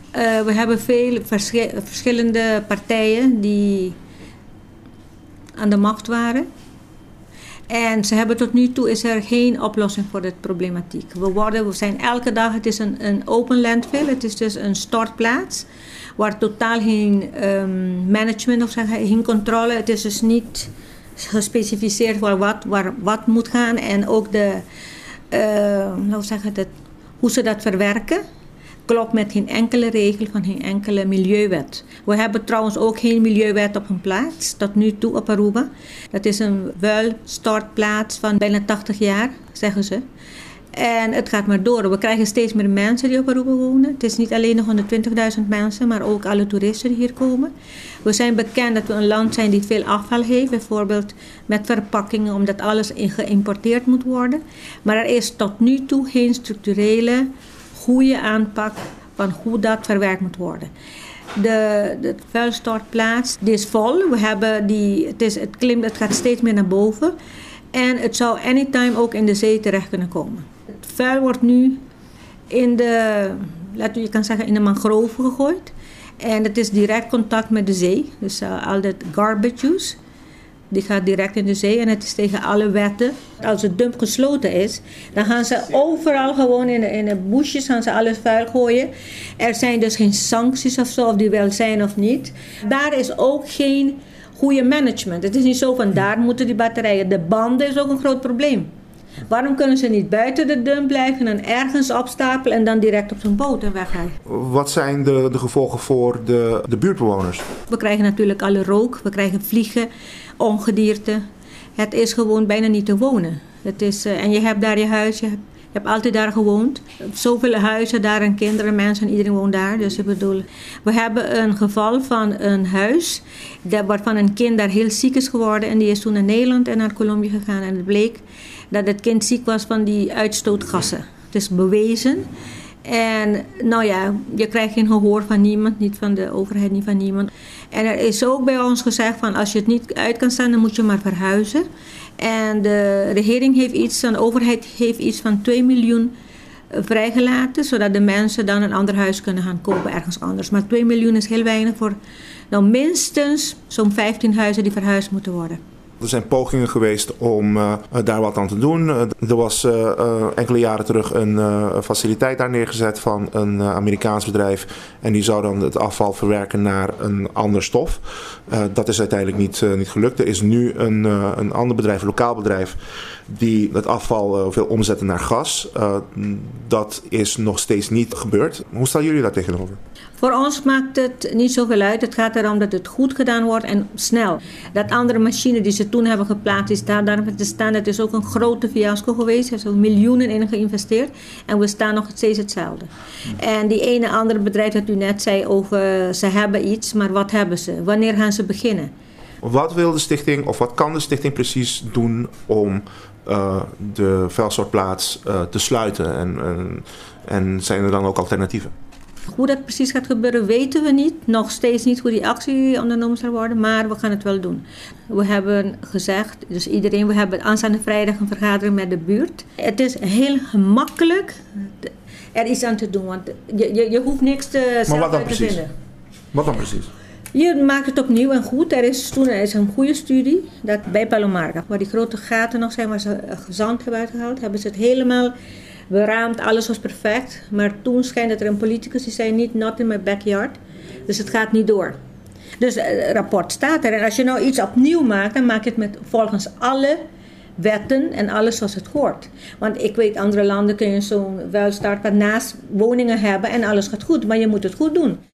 We hebben veel verschillende partijen die aan de macht waren. En ze hebben tot nu toe is er geen oplossing voor de problematiek. We zijn elke dag, het is een open landfill, het is dus een stortplaats waar totaal geen management of geen controle. Het is dus niet gespecificeerd voor wat moet gaan en ook hoe ze dat verwerken. Klopt met geen enkele regel van geen enkele milieuwet. We hebben trouwens ook geen milieuwet op een plaats, tot nu toe op Aruba. Dat is een vuilstortplaats van bijna 80 jaar, zeggen ze. En het gaat maar door. We krijgen steeds meer mensen die op Aruba wonen. Het is niet alleen nog 120.000 mensen, maar ook alle toeristen die hier komen. We zijn bekend dat we een land zijn die veel afval heeft, bijvoorbeeld met verpakkingen, omdat alles geïmporteerd moet worden. Maar er is tot nu toe geen structurele goede aanpak van hoe dat verwerkt moet worden. De vuilstortplaats die is vol. Het gaat steeds meer naar boven. En het zou anytime ook in de zee terecht kunnen komen. Het vuil wordt nu in de mangroven gegooid. En het is direct contact met de zee. Dus al dat garbage use, die gaat direct in de zee en het is tegen alle wetten. Als de dump gesloten is, dan gaan ze overal gewoon in de bushes gaan ze alles vuil gooien. Er zijn dus geen sancties of zo, of die wel zijn of niet. Daar is ook geen goede management. Het is niet zo van daar moeten die batterijen. De banden is ook een groot probleem. Waarom kunnen ze niet buiten de dump blijven en ergens opstapelen en dan direct op zo'n boot en wegrijden? Wat zijn de gevolgen voor de buurtbewoners? We krijgen natuurlijk alle rook, we krijgen vliegen, ongedierte. Het is gewoon bijna niet te wonen. En je hebt daar je huis, je hebt altijd daar gewoond. Zoveel huizen daar en kinderen, mensen, iedereen woont daar. Dus ik bedoel, we hebben een geval van een huis waarvan een kind daar heel ziek is geworden. En die is toen naar Nederland en naar Colombia gegaan. En het bleek dat het kind ziek was van die uitstootgassen. Het is bewezen. En nou ja, je krijgt geen gehoor van niemand, niet van de overheid, niet van niemand. En er is ook bij ons gezegd van als je het niet uit kan staan, dan moet je maar verhuizen. En de regering de overheid heeft iets van 2 miljoen vrijgelaten, zodat de mensen dan een ander huis kunnen gaan kopen ergens anders. Maar 2 miljoen is heel weinig voor minstens zo'n 15 huizen die verhuisd moeten worden. Er zijn pogingen geweest om daar wat aan te doen. Er was enkele jaren terug een faciliteit daar neergezet van een Amerikaans bedrijf. En die zou dan het afval verwerken naar een ander stof. Dat is uiteindelijk niet gelukt. Er is nu een ander bedrijf, een lokaal bedrijf, die het afval wil omzetten naar gas. Dat is nog steeds niet gebeurd. Hoe staan jullie daar tegenover? Voor ons maakt het niet zoveel uit. Het gaat erom dat het goed gedaan wordt en snel. Dat andere machine die ze toen hebben geplaatst, die staat daar te staan. Dat is ook een grote fiasco geweest. Er zijn miljoenen in geïnvesteerd. En we staan nog steeds hetzelfde. En die ene andere bedrijf dat u net zei over ze hebben iets, maar wat hebben ze? Wanneer gaan ze beginnen? Wat wil de stichting of wat kan de stichting precies doen om de vuilstortplaats te sluiten? En zijn er dan ook alternatieven? Hoe dat precies gaat gebeuren weten we niet. Nog steeds niet hoe die actie ondernomen zal worden, maar we gaan het wel doen. We hebben gezegd, dus iedereen, we hebben aanstaande vrijdag een vergadering met de buurt. Het is heel gemakkelijk er iets aan te doen, want je hoeft niks zelf uit te vinden. Wat dan precies? Je maakt het opnieuw en goed. Er is een goede studie dat bij Palomarga, waar die grote gaten nog zijn, waar ze zand hebben uitgehaald, hebben ze het helemaal beraamd, alles was perfect. Maar toen schijnt dat er een politicus die zei not in my backyard. Dus het gaat niet door. Dus het rapport staat er. En als je nou iets opnieuw maakt, dan maak je het volgens alle wetten en alles zoals het hoort. Want ik weet, andere landen kun je zo'n vuilstort naast woningen hebben en alles gaat goed. Maar je moet het goed doen.